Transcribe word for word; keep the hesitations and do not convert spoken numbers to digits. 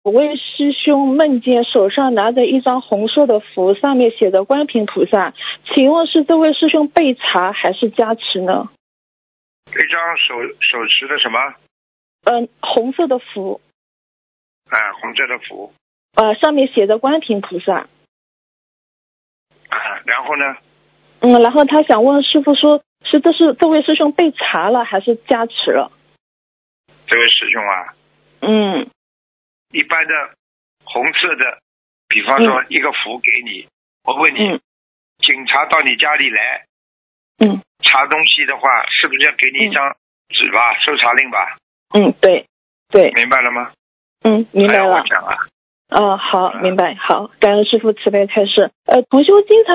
有位师兄梦见手上拿着一张红色的符，上面写着观平菩萨，请问是这位师兄被查还是加持呢？ 一张手手持的什么？ 嗯、呃，红色的符。 啊，红色的符。 呃，上面写着观平菩萨。 啊，然后呢？ 嗯，然后他想问师父说，是这是这位师兄被查了还是加持了？ 这位师兄啊， 嗯， 一般的红色的，比方说一个符给你，嗯、我问你、嗯，警察到你家里来， 嗯， 查东西的话，是不是要给你一张纸吧，搜查令吧？ 嗯，对，对， 明白了吗？ 嗯，明白了。 我讲啊。 哦，好，明白，好，感恩师父慈悲开示。呃，同修经常